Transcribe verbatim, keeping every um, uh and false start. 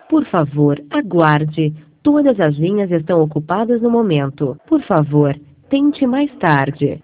Por favor, aguarde. Todas as linhas estão ocupadas no momento. Por favor, tente mais tarde.